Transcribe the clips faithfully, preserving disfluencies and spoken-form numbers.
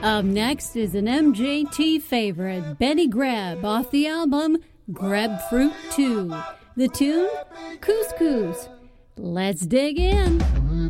Up next is an M J T favorite, Benny Greb, off the album Grapefruit two. The tune, Couscous. Let's dig in.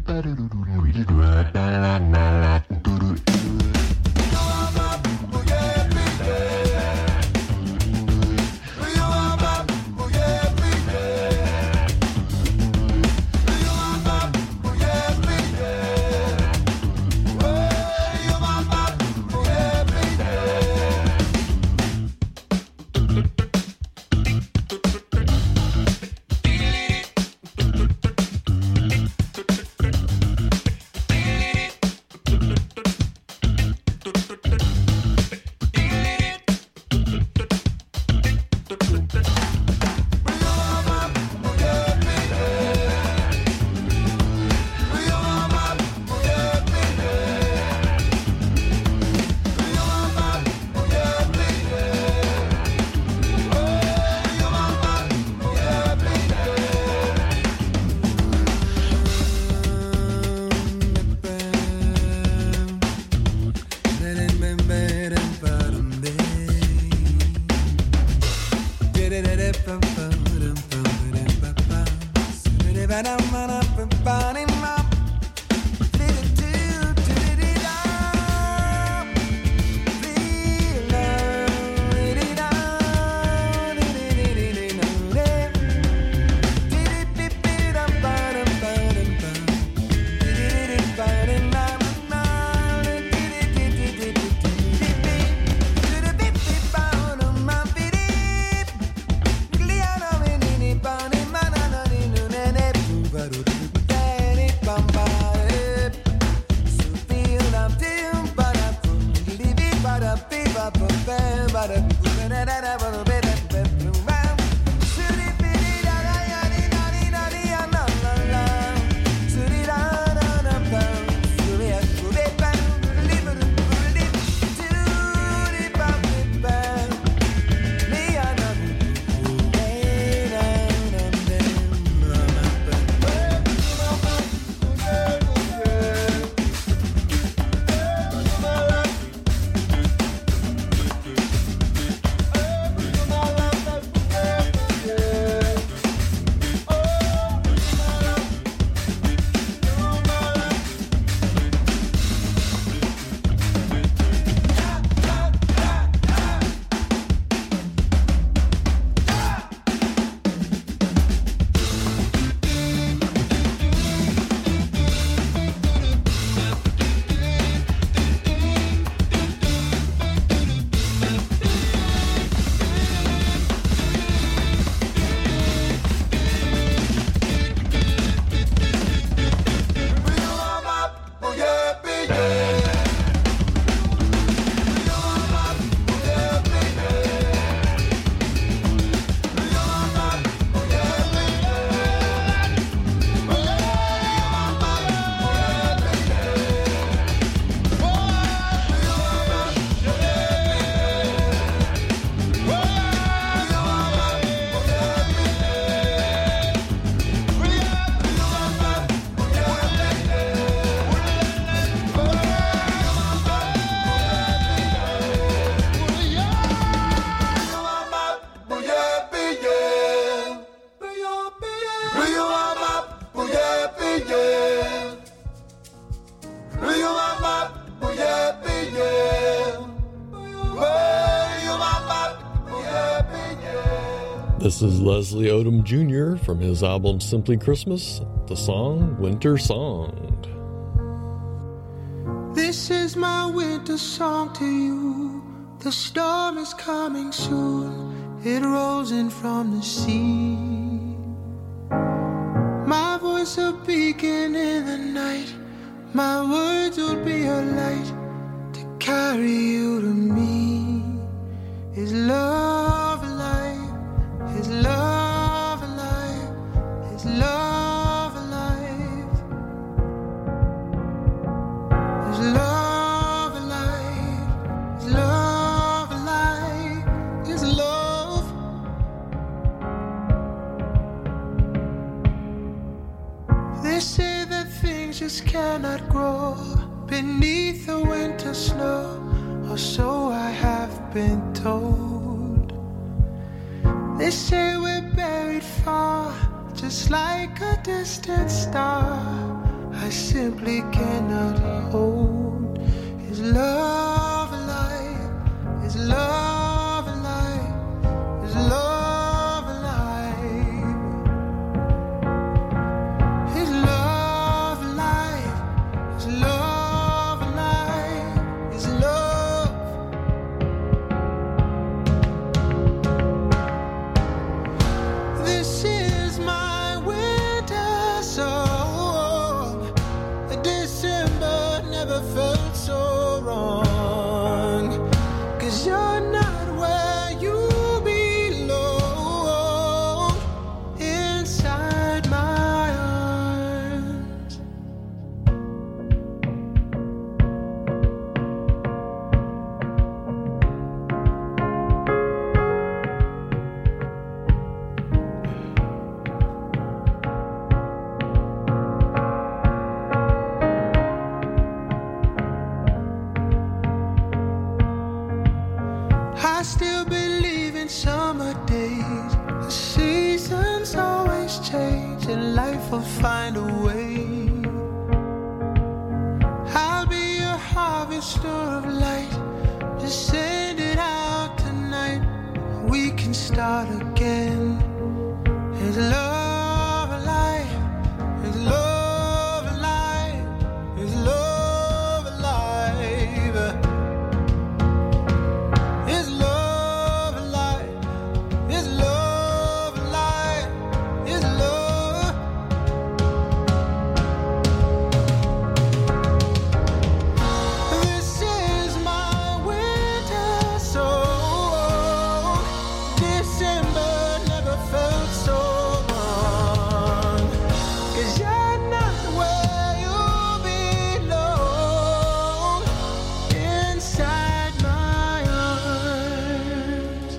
This is Leslie Odom Junior from his album Simply Christmas, the song Winter Song. This is my winter song to you. The storm is coming soon. It rolls in from the sea. My voice a beacon in the night. My words will be a light to carry you to me. Is love alive? Is love alive? Is love alive? Is love alive? Is love alive? Is love? They say that things just cannot grow beneath the winter snow. or so I have been told. They say we're buried far, just like a distant star. I simply cannot hold. Is love alive? Is love alive? Is love alive? Is love alive? Is love alive? Is love? This is my winter song. December never felt so wrong. 'Cause you're not where you belong, inside my arms. I still believe in summer days. The seasons always change and life will find a way. I'll be your harvester of light. Just send it out tonight. We can start again. Is love alive? Is love alive? Is love alive? Is love alive? Is love alive? Is love? This is my winter song. December never felt so wrong. 'Cause you're not where you belong, inside my arms.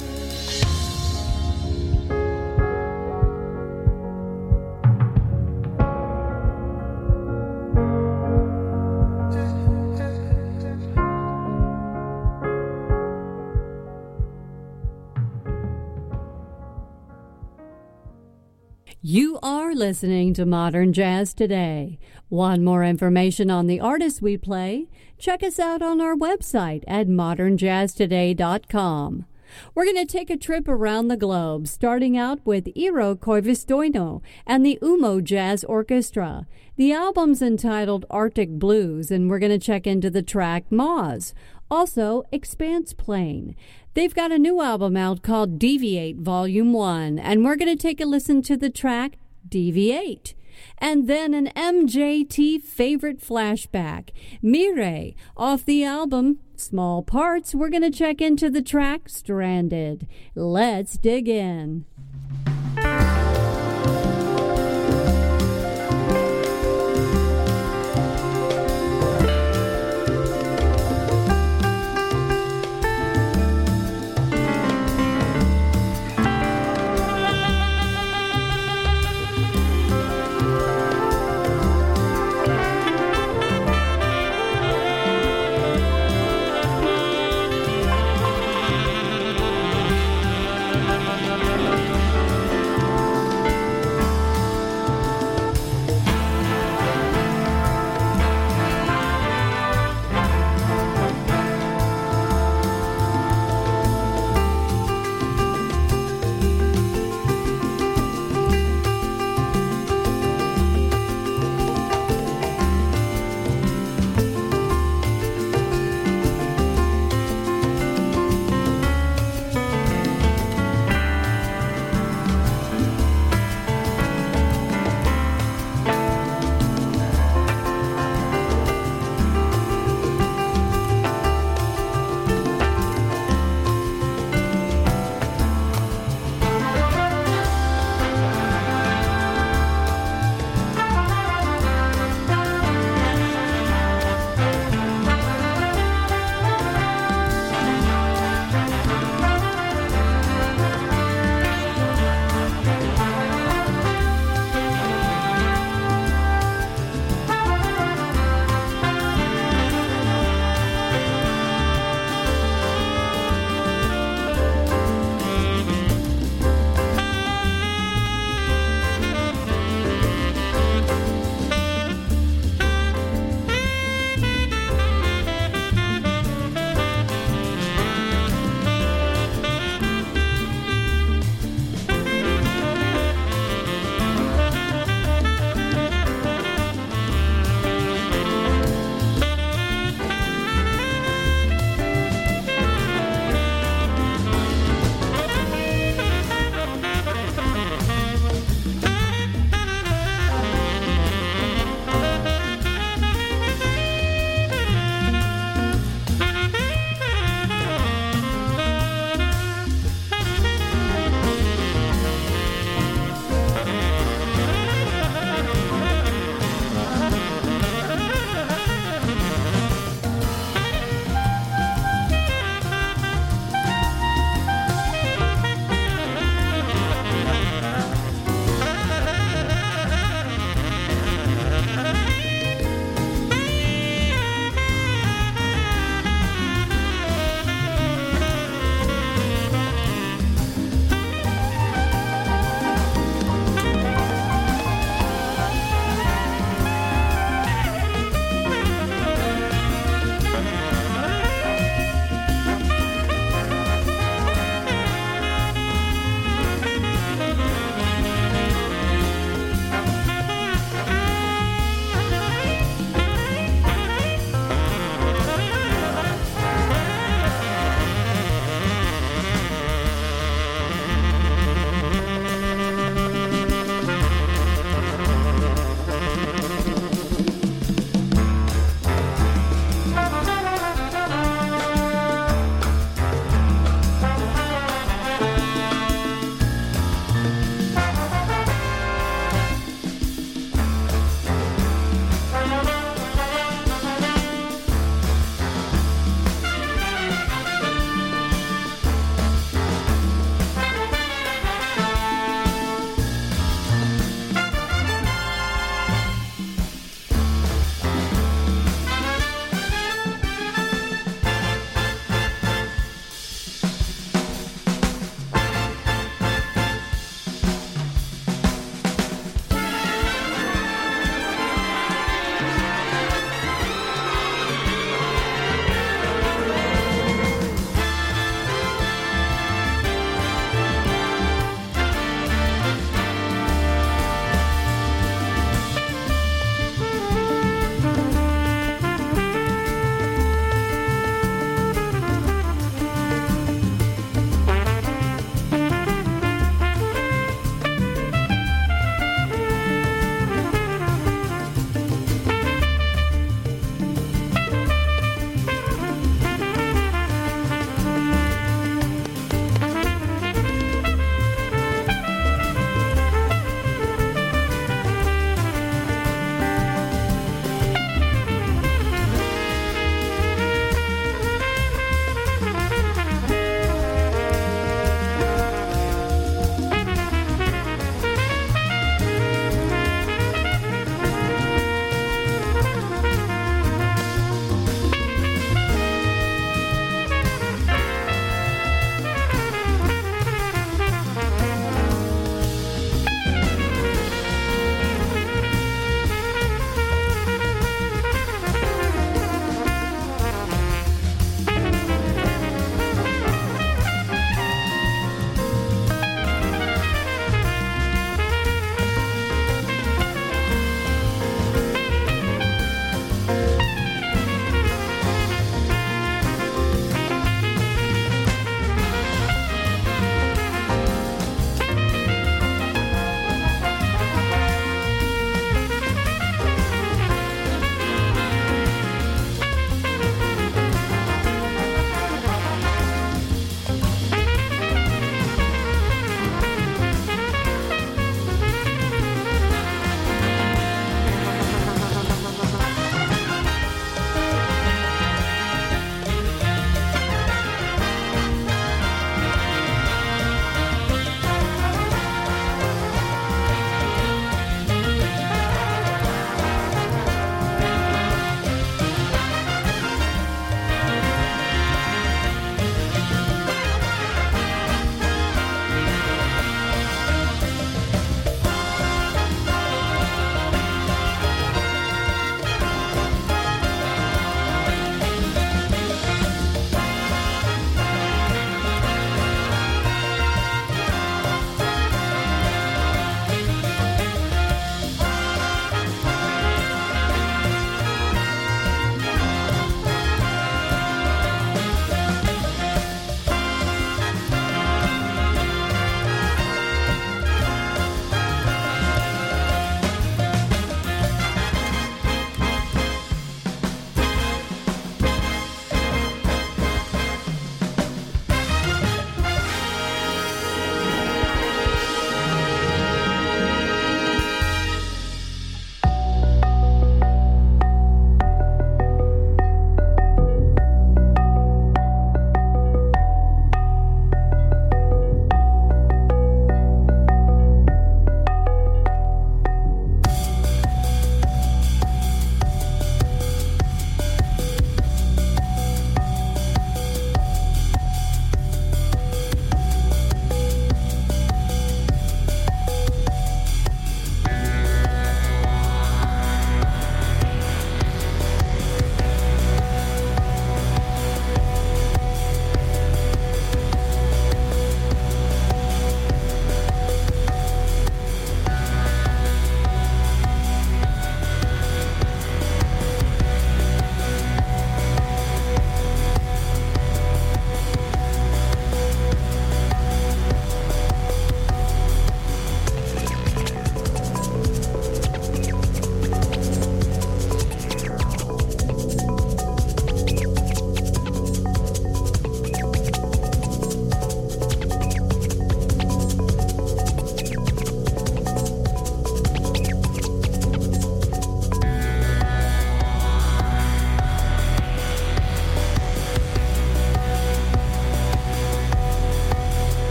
You are listening to Modern Jazz Today. Want more information on the artists we play? Check us out on our website at modern jazz today dot com. We're going to take a trip around the globe, starting out with Eero Koivistoinen and the Umo Jazz Orchestra. The album's entitled Arctic Blues, and we're going to check into the track Moz. Also, Expanse Plane. They've got a new album out called Deviate Volume one, and we're going to take a listen to the track Deviate. And then an M J T favorite flashback, Mire, off the album Small Parts. We're going to check into the track Stranded. Let's dig in. Is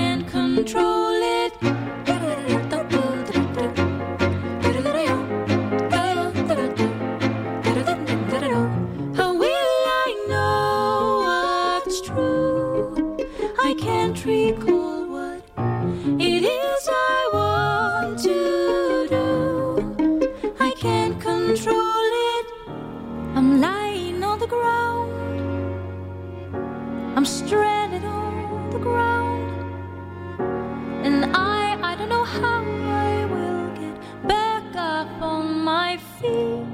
can't control it. How will I know what's true? I can't recall what it is I want to do. I can't control it. I'm lying on the ground. I'm stranded on the ground. And I, I don't know how I will get back up on my feet.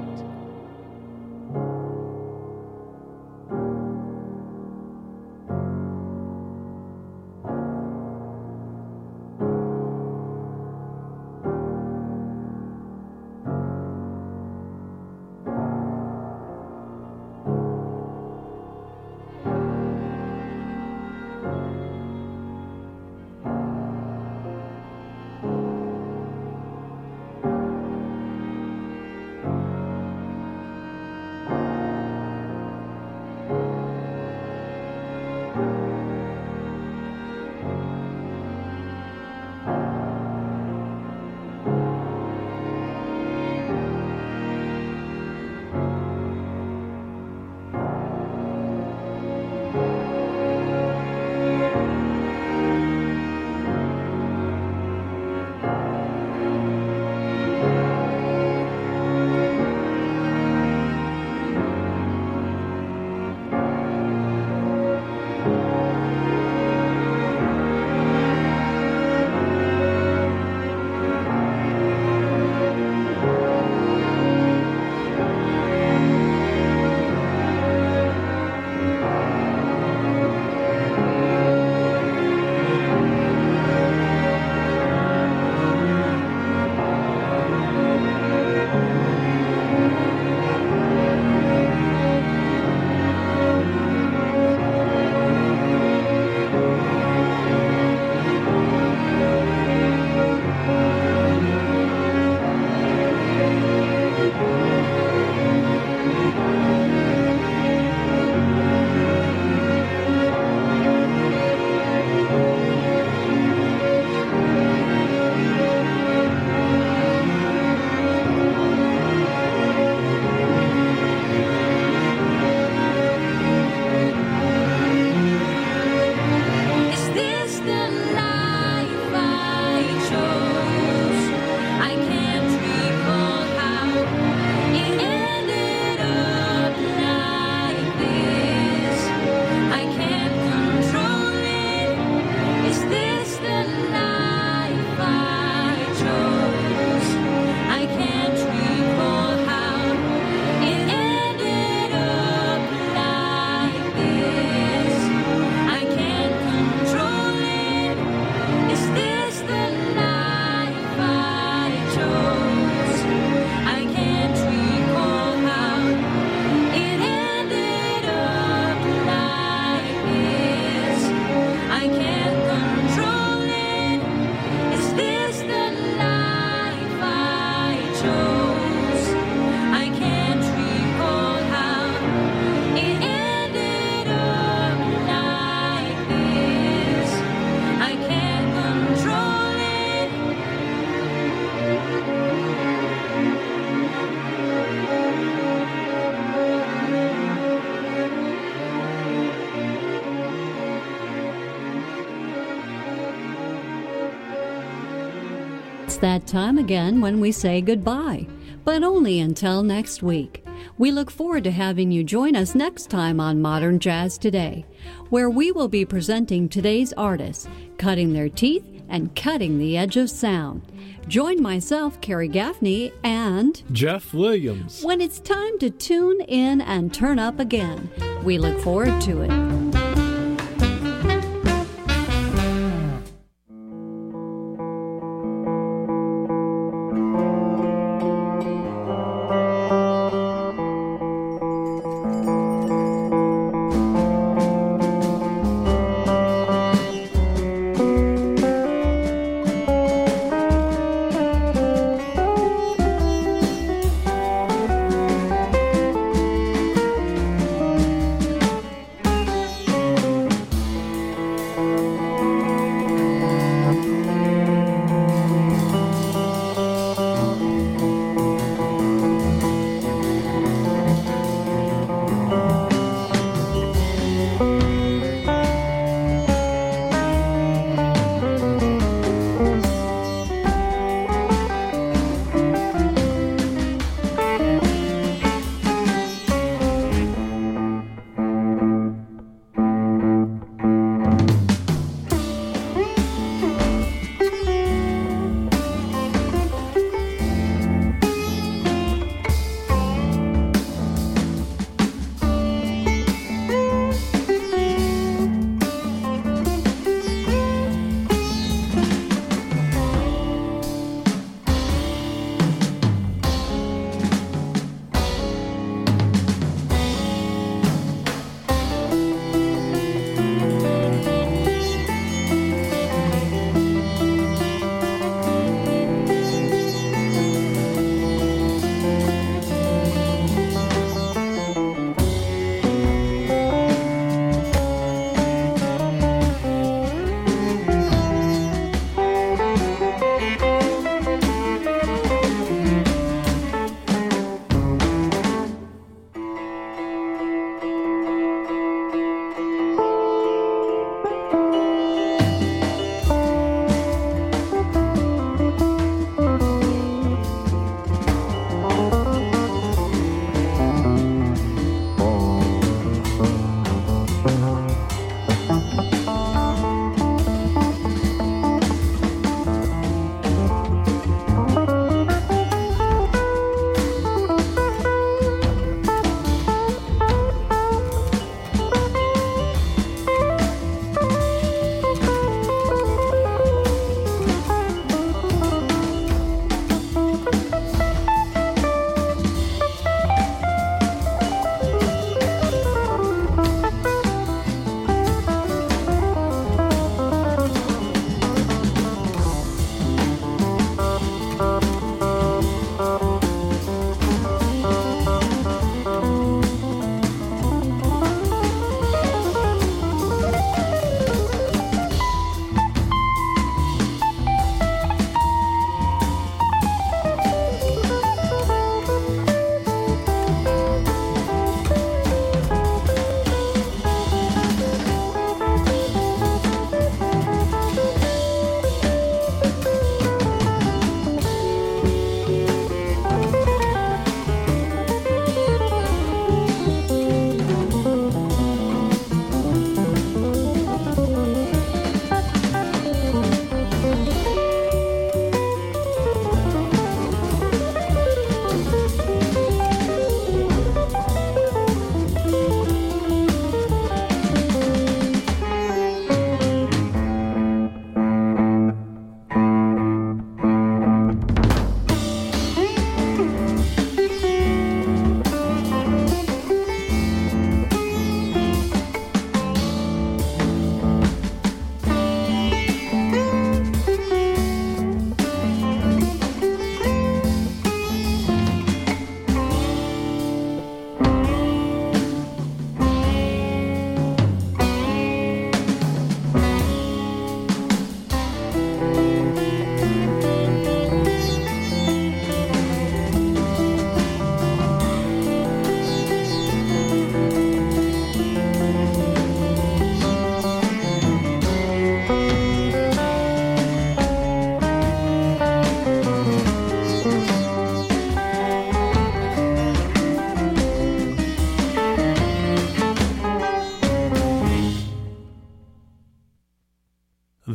That time again when we say goodbye, but only until next week. We look forward to having you join us next time on Modern Jazz Today, where we will be presenting today's artists, cutting their teeth and cutting the edge of sound. Join myself, Carrie Gaffney, and Jeff Williams when it's time to tune in and turn up again. We look forward to it.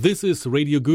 This is Radio Good.